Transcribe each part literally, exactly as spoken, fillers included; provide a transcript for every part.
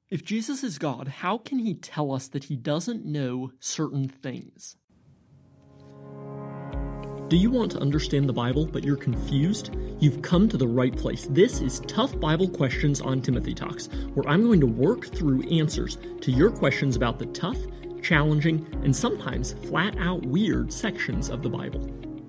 If Jesus is God, how can he tell us that he doesn't know certain things? Do you want to understand the Bible, but you're confused? You've come to the right place. This is Tough Bible Questions on Timothy Talks, where I'm going to work through answers to your questions about the tough, challenging, and sometimes flat-out weird sections of the Bible.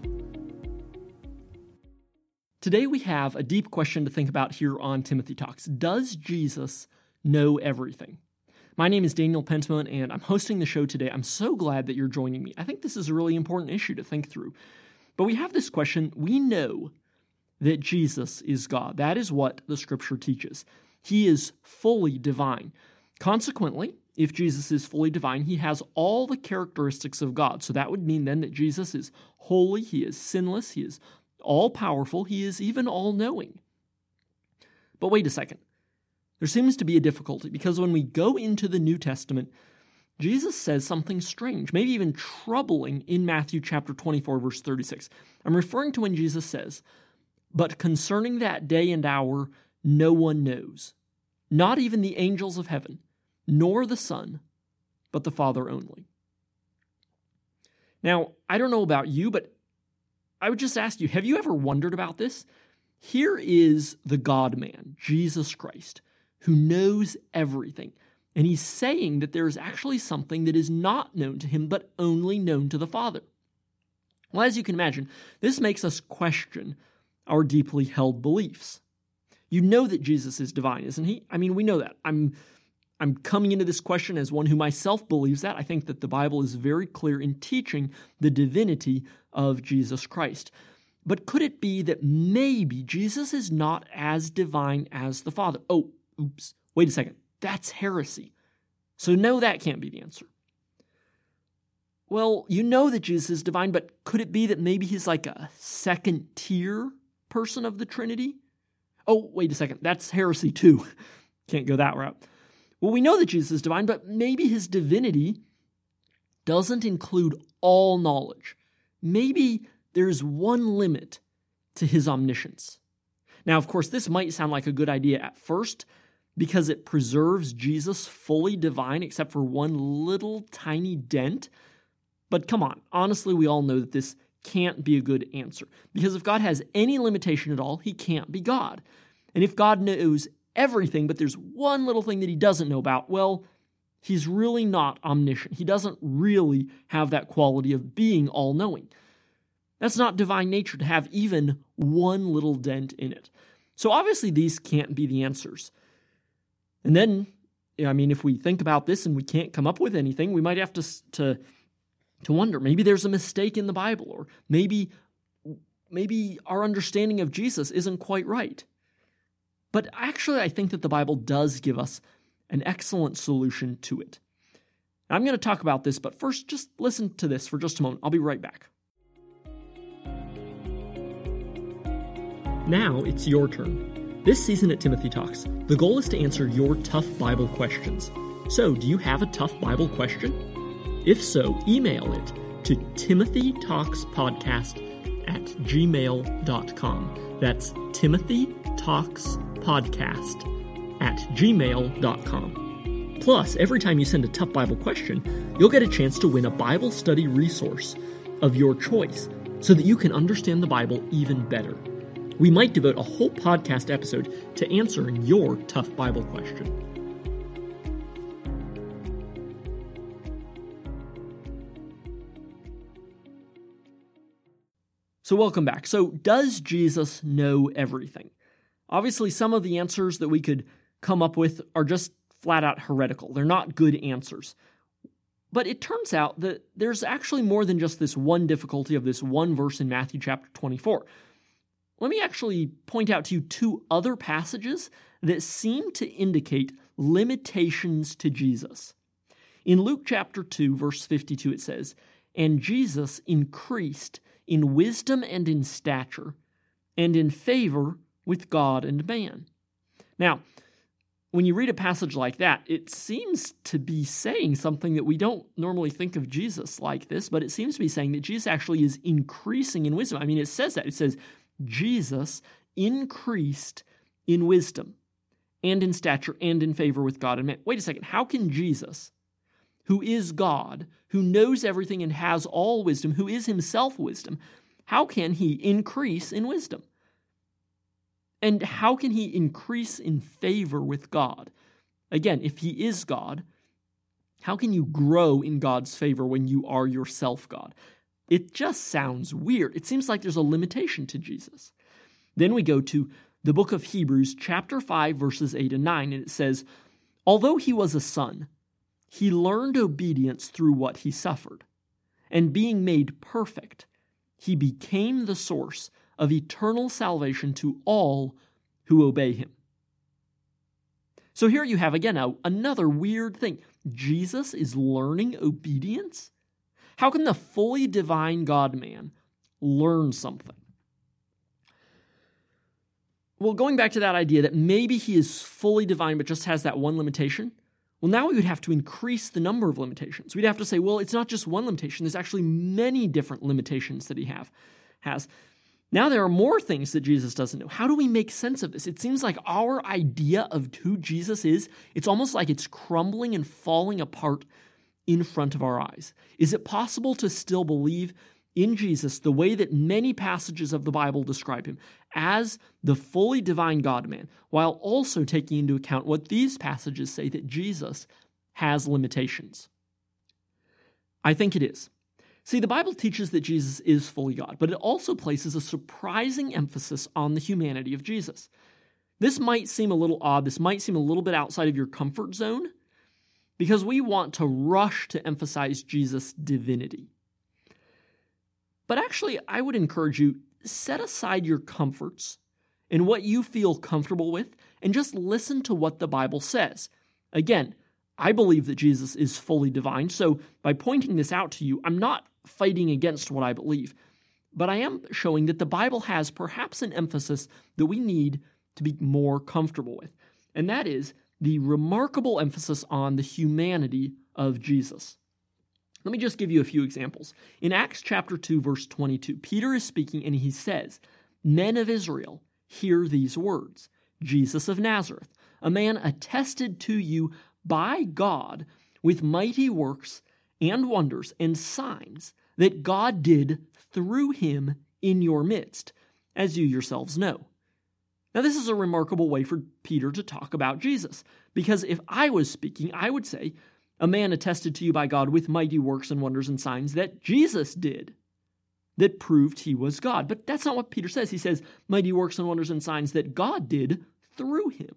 Today we have a deep question to think about here on Timothy Talks. Does Jesus know everything? My name is Daniel Pentman, and I'm hosting the show today. I'm so glad that you're joining me. I think this is a really important issue to think through. But we have this question. We know that Jesus is God. That is what the Scripture teaches. He is fully divine. Consequently, if Jesus is fully divine, he has all the characteristics of God. So that would mean then that Jesus is holy, he is sinless, he is all-powerful, he is even all-knowing. But wait a second. There seems to be a difficulty because when we go into the New Testament, Jesus says something strange, maybe even troubling in Matthew chapter twenty-four, verse thirty-six. I'm referring to when Jesus says, "But concerning that day and hour, no one knows, not even the angels of heaven, nor the Son, but the Father only." Now, I don't know about you, but I would just ask you, have you ever wondered about this? Here is the God-man, Jesus Christ, who knows everything. And he's saying that there is actually something that is not known to him, but only known to the Father. Well, as you can imagine, this makes us question our deeply held beliefs. You know that Jesus is divine, isn't he? I mean, we know that. I'm, I'm coming into this question as one who myself believes that. I think that the Bible is very clear in teaching the divinity of Jesus Christ. But could it be that maybe Jesus is not as divine as the Father? Oh, oops, wait a second. That's heresy. So no, that can't be the answer. Well, you know that Jesus is divine, but could it be that maybe he's like a second-tier person of the Trinity? Oh, wait a second. That's heresy too. Can't go that route. Well, we know that Jesus is divine, but maybe his divinity doesn't include all knowledge. Maybe there's one limit to his omniscience. Now, of course, this might sound like a good idea at first because it preserves Jesus fully divine except for one little tiny dent. But come on, honestly, we all know that this can't be a good answer. Because if God has any limitation at all, he can't be God. And if God knows everything, but there's one little thing that he doesn't know about, well, he's really not omniscient. He doesn't really have that quality of being all-knowing. That's not divine nature to have even one little dent in it. So obviously these can't be the answers. And then, I mean, if we think about this and we can't come up with anything, we might have to to, to wonder, maybe there's a mistake in the Bible, or maybe, maybe our understanding of Jesus isn't quite right. But actually, I think that the Bible does give us an excellent solution to it. I'm going to talk about this, but first, just listen to this for just a moment. I'll be right back. Now it's your turn. This season at Timothy Talks, the goal is to answer your tough Bible questions. So, do you have a tough Bible question? If so, email it to timothytalkspodcast at gmail dot com. That's timothytalkspodcast at gmail dot com. Plus, every time you send a tough Bible question, you'll get a chance to win a Bible study resource of your choice so that you can understand the Bible even better. We might devote a whole podcast episode to answering your tough Bible question. So welcome back. So does Jesus know everything? Obviously, some of the answers that we could come up with are just flat out heretical. They're not good answers. But it turns out that there's actually more than just this one difficulty of this one verse in Matthew chapter twenty-four. Let me actually point out to you two other passages that seem to indicate limitations to Jesus. In Luke chapter two, verse fifty-two, it says, "And Jesus increased in wisdom and in stature, and in favor with God and man." Now, when you read a passage like that, it seems to be saying something that we don't normally think of Jesus like this, but it seems to be saying that Jesus actually is increasing in wisdom. I mean, it says that. It says, Jesus increased in wisdom and in stature and in favor with God and man. Wait a second. How can Jesus, who is God, who knows everything and has all wisdom, who is himself wisdom, how can he increase in wisdom? And how can he increase in favor with God? Again, if he is God, how can you grow in God's favor when you are yourself God? It just sounds weird. It seems like there's a limitation to Jesus. Then we go to the book of Hebrews, chapter five, verses eight and nine, and it says, "Although he was a son, he learned obedience through what he suffered. And being made perfect, he became the source of eternal salvation to all who obey him." So here you have, again, a, another weird thing. Jesus is learning obedience? How can the fully divine God-man learn something? Well, going back to that idea that maybe he is fully divine but just has that one limitation, well, now we would have to increase the number of limitations. We'd have to say, well, it's not just one limitation. There's actually many different limitations that he have, has. Now there are more things that Jesus doesn't know. How do we make sense of this? It seems like our idea of who Jesus is, it's almost like it's crumbling and falling apart in front of our eyes. Is it possible to still believe in Jesus the way that many passages of the Bible describe him, as the fully divine God-man, while also taking into account what these passages say, that Jesus has limitations? I think it is. See, the Bible teaches that Jesus is fully God, but it also places a surprising emphasis on the humanity of Jesus. This might seem a little odd. This might seem a little bit outside of your comfort zone, because we want to rush to emphasize Jesus' divinity. But actually, I would encourage you, set aside your comforts and what you feel comfortable with, and just listen to what the Bible says. Again, I believe that Jesus is fully divine, so by pointing this out to you, I'm not fighting against what I believe, but I am showing that the Bible has perhaps an emphasis that we need to be more comfortable with, and that is the remarkable emphasis on the humanity of Jesus. Let me just give you a few examples. In Acts chapter two, verse twenty-two, Peter is speaking and he says, "Men of Israel, hear these words. Jesus of Nazareth, a man attested to you by God with mighty works and wonders and signs that God did through him in your midst, as you yourselves know." Now, this is a remarkable way for Peter to talk about Jesus, because if I was speaking, I would say, "A man attested to you by God with mighty works and wonders and signs that Jesus did, that proved he was God." But that's not what Peter says. He says, mighty works and wonders and signs that God did through him.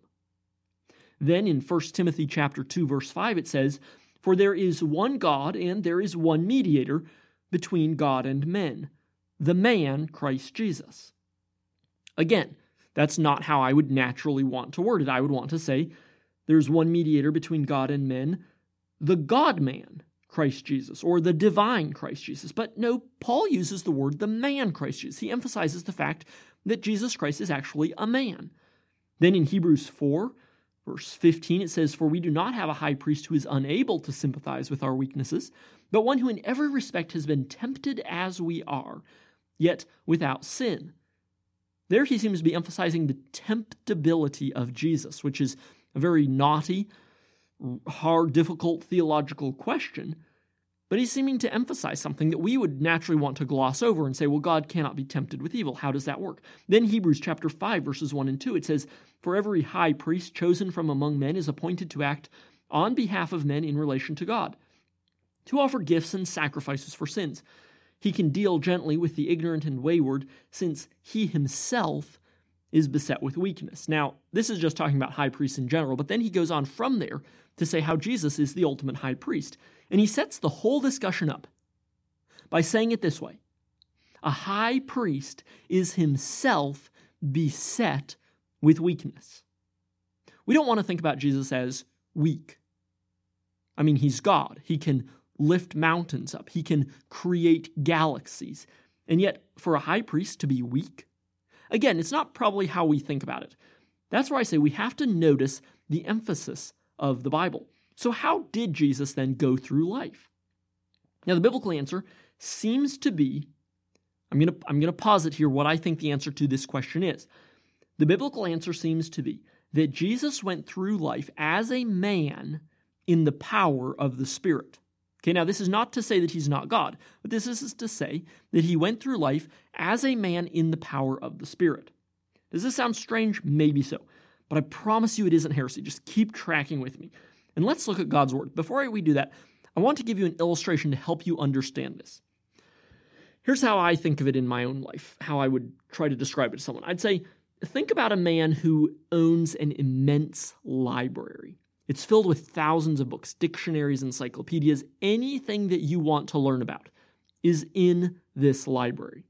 Then in First Timothy chapter two, verse five, it says, "For there is one God and there is one mediator between God and men, the man Christ Jesus." Again, that's not how I would naturally want to word it. I would want to say, there's one mediator between God and men, the God-man, Christ Jesus, or the divine Christ Jesus. But no, Paul uses the word the man Christ Jesus. He emphasizes the fact that Jesus Christ is actually a man. Then in Hebrews four, verse fifteen, it says, "For we do not have a high priest who is unable to sympathize with our weaknesses, but one who in every respect has been tempted as we are, yet without sin." There he seems to be emphasizing the temptability of Jesus, which is a very knotty, hard, difficult theological question, but he's seeming to emphasize something that we would naturally want to gloss over and say, well, God cannot be tempted with evil. How does that work? Then Hebrews chapter five, verses one and two, it says, "For every high priest chosen from among men is appointed to act on behalf of men in relation to God, to offer gifts and sacrifices for sins. He can deal gently with the ignorant and wayward, since he himself is beset with weakness." Now, this is just talking about high priests in general, but then he goes on from there to say how Jesus is the ultimate high priest. And he sets the whole discussion up by saying it this way: a high priest is himself beset with weakness. We don't want to think about Jesus as weak. I mean, he's God. He can lift mountains up. He can create galaxies. And yet, for a high priest to be weak? Again, it's not probably how we think about it. That's where I say we have to notice the emphasis of the Bible. So how did Jesus then go through life? Now, the biblical answer seems to be, I'm going to I'm going to posit here what I think the answer to this question is. The biblical answer seems to be that Jesus went through life as a man in the power of the Spirit. Okay, now this is not to say that he's not God, but this is to say that he went through life as a man in the power of the Spirit. Does this sound strange? Maybe so. But I promise you it isn't heresy. Just keep tracking with me. And let's look at God's Word. Before we do that, I want to give you an illustration to help you understand this. Here's how I think of it in my own life, how I would try to describe it to someone. I'd say, think about a man who owns an immense library. It's filled with thousands of books, dictionaries, encyclopedias. Anything that you want to learn about is in this library.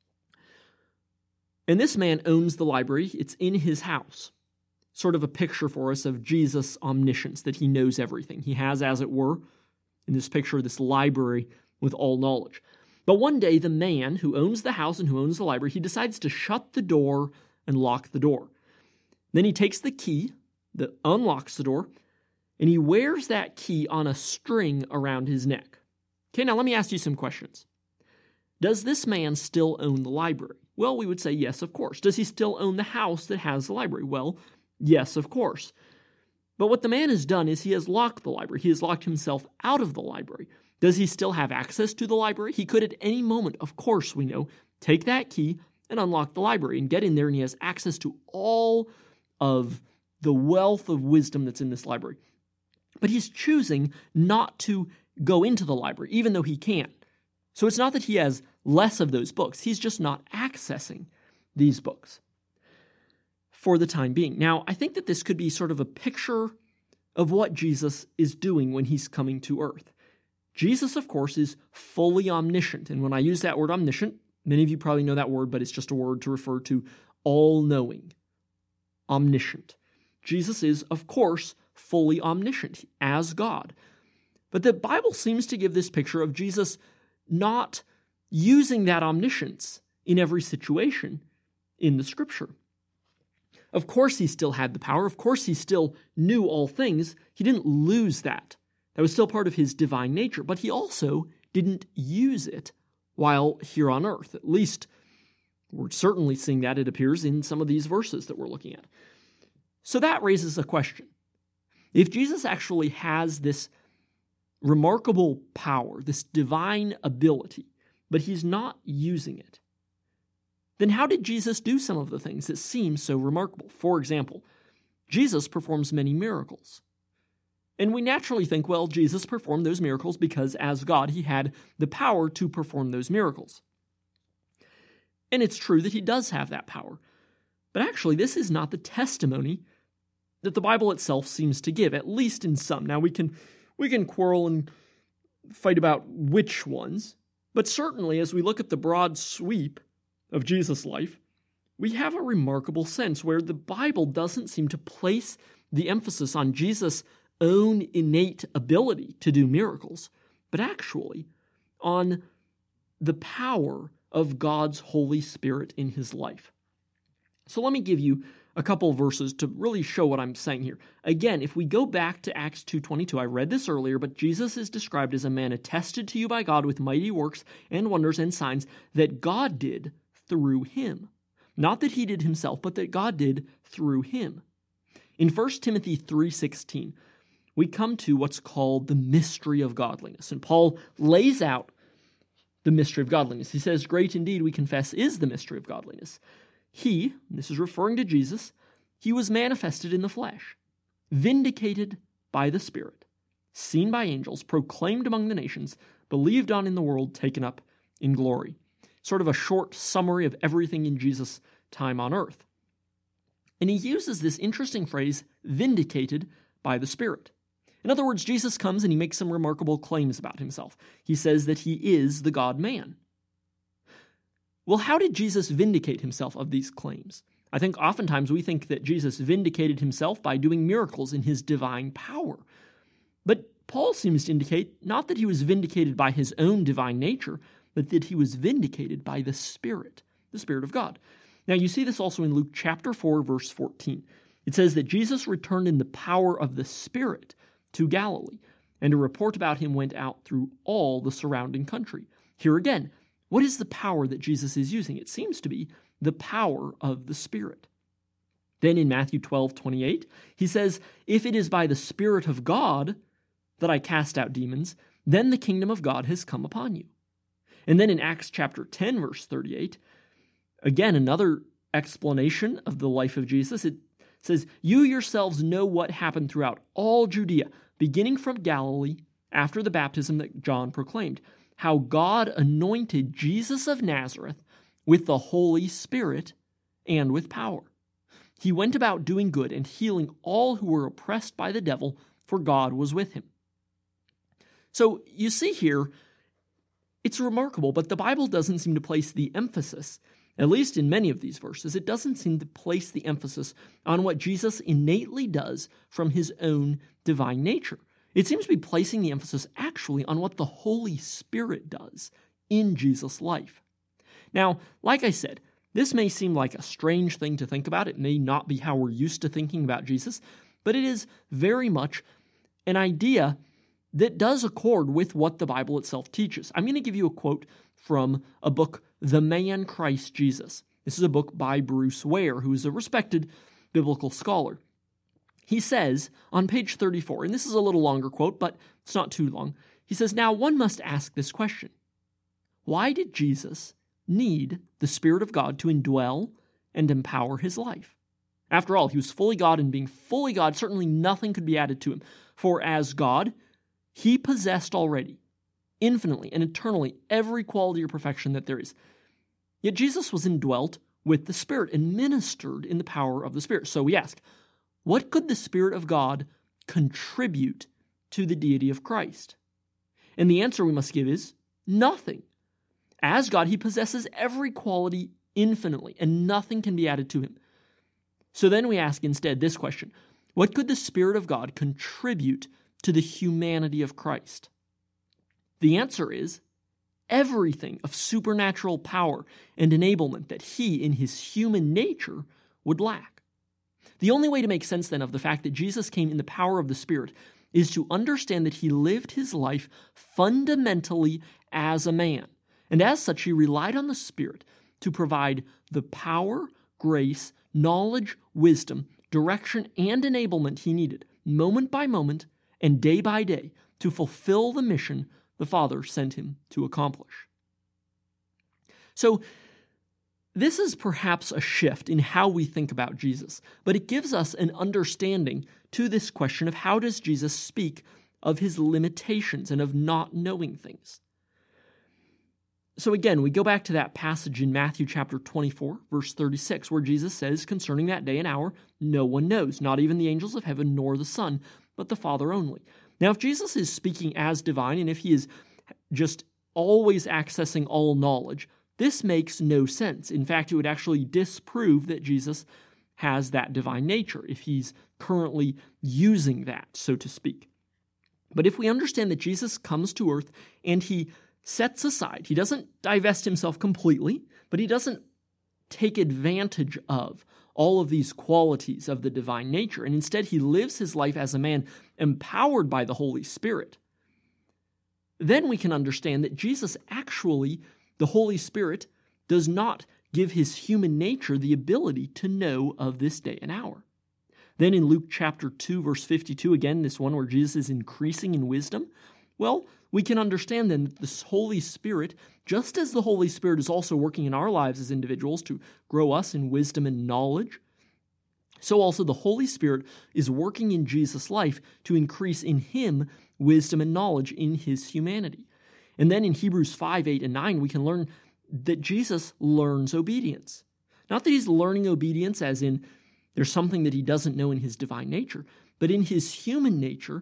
And this man owns the library. It's in his house. Sort of a picture for us of Jesus' omniscience, that he knows everything. He has, as it were, in this picture, this library with all knowledge. But one day, the man who owns the house and who owns the library, he decides to shut the door and lock the door. Then he takes the key that unlocks the door, and he wears that key on a string around his neck. Okay, now let me ask you some questions. Does this man still own the library? Well, we would say yes, of course. Does he still own the house that has the library? Well, yes, of course. But what the man has done is he has locked the library. He has locked himself out of the library. Does he still have access to the library? He could at any moment, of course, we know, take that key and unlock the library and get in there, and he has access to all of the wealth of wisdom that's in this library. But he's choosing not to go into the library, even though he can. So it's not that he has less of those books. He's just not accessing these books for the time being. Now, I think that this could be sort of a picture of what Jesus is doing when he's coming to earth. Jesus, of course, is fully omniscient. And when I use that word omniscient, many of you probably know that word, but it's just a word to refer to all-knowing, omniscient. Jesus is, of course, fully omniscient as God. But the Bible seems to give this picture of Jesus not using that omniscience in every situation in the Scripture. Of course, he still had the power. Of course, he still knew all things. He didn't lose that. That was still part of his divine nature. But he also didn't use it while here on earth. At least, we're certainly seeing that, it appears, in some of these verses that we're looking at. So that raises a question. If Jesus actually has this remarkable power, this divine ability, but he's not using it, then how did Jesus do some of the things that seem so remarkable? For example, Jesus performs many miracles. And we naturally think, well, Jesus performed those miracles because as God, he had the power to perform those miracles. And it's true that he does have that power. But actually, this is not the testimony that the Bible itself seems to give, at least in some. Now, we can we can quarrel and fight about which ones, but certainly as we look at the broad sweep of Jesus' life, we have a remarkable sense where the Bible doesn't seem to place the emphasis on Jesus' own innate ability to do miracles, but actually on the power of God's Holy Spirit in his life. So let me give you a couple verses to really show what I'm saying here. Again, if we go back to Acts two twenty-two, I read this earlier, but Jesus is described as a man attested to you by God with mighty works and wonders and signs that God did through him. Not that he did himself, but that God did through him. In First Timothy three sixteen, we come to what's called the mystery of godliness. And Paul lays out the mystery of godliness. He says, great indeed, we confess, is the mystery of godliness. He, and this is referring to Jesus, he was manifested in the flesh, vindicated by the Spirit, seen by angels, proclaimed among the nations, believed on in the world, taken up in glory. Sort of a short summary of everything in Jesus' time on earth. And he uses this interesting phrase, vindicated by the Spirit. In other words, Jesus comes and he makes some remarkable claims about himself. He says that he is the God-man. Well, how did Jesus vindicate himself of these claims? I think oftentimes we think that Jesus vindicated himself by doing miracles in his divine power. But Paul seems to indicate not that he was vindicated by his own divine nature, but that he was vindicated by the Spirit, the Spirit of God. Now, you see this also in Luke chapter four, verse fourteen. It says that Jesus returned in the power of the Spirit to Galilee, and a report about him went out through all the surrounding country. Here again, what is the power that Jesus is using? It seems to be the power of the Spirit. Then in Matthew twelve twenty-eight, he says, "If it is by the Spirit of God that I cast out demons, then the kingdom of God has come upon you." And then in Acts chapter ten, verse thirty-eight, again, another explanation of the life of Jesus. It says, "You yourselves know what happened throughout all Judea, beginning from Galilee, after the baptism that John proclaimed, how God anointed Jesus of Nazareth with the Holy Spirit and with power. He went about doing good and healing all who were oppressed by the devil, for God was with him." So you see here, it's remarkable, but the Bible doesn't seem to place the emphasis, at least in many of these verses, it doesn't seem to place the emphasis on what Jesus innately does from his own divine nature. It seems to be placing the emphasis actually on what the Holy Spirit does in Jesus' life. Now, like I said, this may seem like a strange thing to think about. It may not be how we're used to thinking about Jesus, but it is very much an idea that does accord with what the Bible itself teaches. I'm going to give you a quote from a book, The Man Christ Jesus. This is a book by Bruce Ware, who is a respected biblical scholar. He says on page thirty-four, and this is a little longer quote, but it's not too long. He says, "Now one must ask this question. Why did Jesus need the Spirit of God to indwell and empower his life? After all, he was fully God, and being fully God, certainly nothing could be added to him. For as God, he possessed already, infinitely and eternally, every quality or perfection that there is. Yet Jesus was indwelt with the Spirit and ministered in the power of the Spirit." So we ask, what could the Spirit of God contribute to the deity of Christ? And the answer we must give is nothing. As God, he possesses every quality infinitely, and nothing can be added to him. So then we ask instead this question: what could the Spirit of God contribute to the humanity of Christ? The answer is everything of supernatural power and enablement that he, in his human nature, would lack. The only way to make sense then of the fact that Jesus came in the power of the Spirit is to understand that he lived his life fundamentally as a man. And as such, he relied on the Spirit to provide the power, grace, knowledge, wisdom, direction, and enablement he needed, moment by moment and day by day, to fulfill the mission the Father sent him to accomplish. So, this is perhaps a shift in how we think about Jesus, but it gives us an understanding to this question of how does Jesus speak of his limitations and of not knowing things. So again, we go back to that passage in Matthew chapter twenty-four, verse thirty-six, where Jesus says concerning that day and hour, no one knows, not even the angels of heaven nor the Son, but the Father only. Now, if Jesus is speaking as divine, and if he is just always accessing all knowledge, this makes no sense. In fact, it would actually disprove that Jesus has that divine nature if he's currently using that, so to speak. But if we understand that Jesus comes to earth and he sets aside, he doesn't divest himself completely, but he doesn't take advantage of all of these qualities of the divine nature, and instead he lives his life as a man empowered by the Holy Spirit, then we can understand that Jesus actually, the Holy Spirit, does not give his human nature the ability to know of this day and hour. Then in Luke chapter two, verse fifty-two, again, this one where Jesus is increasing in wisdom, well, we can understand then that this Holy Spirit, just as the Holy Spirit is also working in our lives as individuals to grow us in wisdom and knowledge, so also the Holy Spirit is working in Jesus' life to increase in him wisdom and knowledge in his humanity. And then in Hebrews five, eight, and nine, we can learn that Jesus learns obedience. Not that he's learning obedience as in there's something that he doesn't know in his divine nature, but in his human nature,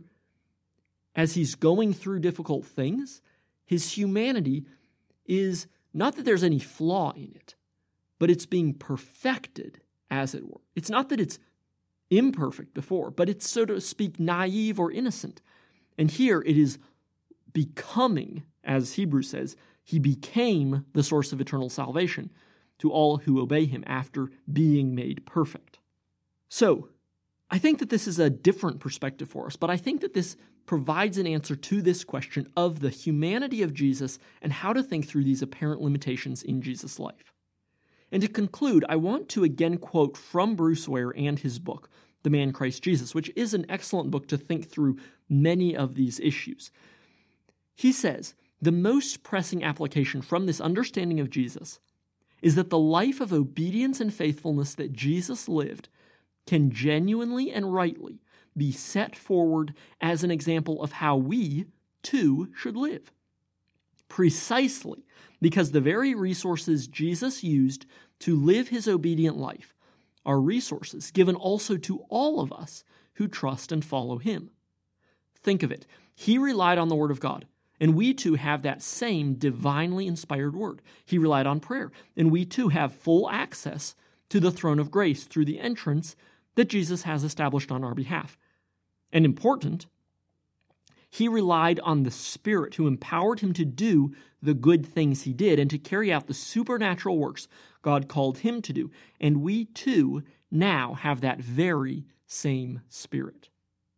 as he's going through difficult things, his humanity is not that there's any flaw in it, but it's being perfected, as it were. It's not that it's imperfect before, but it's, so to speak, naive or innocent. And here it is becoming, as Hebrews says, he became the source of eternal salvation to all who obey him after being made perfect. So, I think that this is a different perspective for us, but I think that this provides an answer to this question of the humanity of Jesus and how to think through these apparent limitations in Jesus' life. And to conclude, I want to again quote from Bruce Ware and his book, The Man Christ Jesus, which is an excellent book to think through many of these issues. He says, the most pressing application from this understanding of Jesus is that the life of obedience and faithfulness that Jesus lived can genuinely and rightly be set forward as an example of how we, too, should live. Precisely because the very resources Jesus used to live his obedient life are resources given also to all of us who trust and follow him. Think of it. He relied on the Word of God, and we too have that same divinely inspired Word. He relied on prayer, and we too have full access to the throne of grace through the entrance that Jesus has established on our behalf. And important, he relied on the Spirit who empowered him to do the good things he did and to carry out the supernatural works God called him to do. And we too now have that very same Spirit.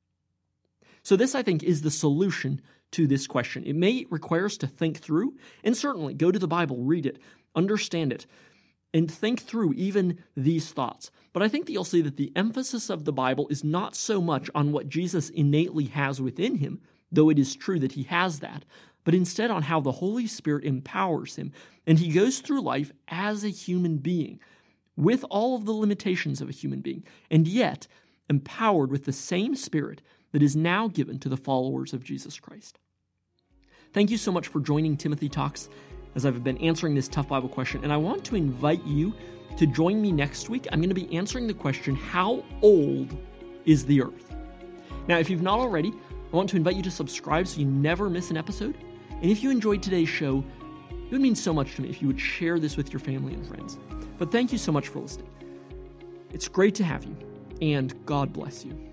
So this, I think, is the solution to this question. It may require us to think through, and certainly go to the Bible, read it, understand it, and think through even these thoughts. But I think that you'll see that the emphasis of the Bible is not so much on what Jesus innately has within him, though it is true that he has that, but instead on how the Holy Spirit empowers him, and he goes through life as a human being, with all of the limitations of a human being, and yet empowered with the same Spirit that is now given to the followers of Jesus Christ. Thank you so much for joining Timothy Talks as I've been answering this tough Bible question, and I want to invite you to join me next week. I'm going to be answering the question, how old is the earth? Now, if you've not already, I want to invite you to subscribe so you never miss an episode. And if you enjoyed today's show, it would mean so much to me if you would share this with your family and friends. But thank you so much for listening. It's great to have you, and God bless you.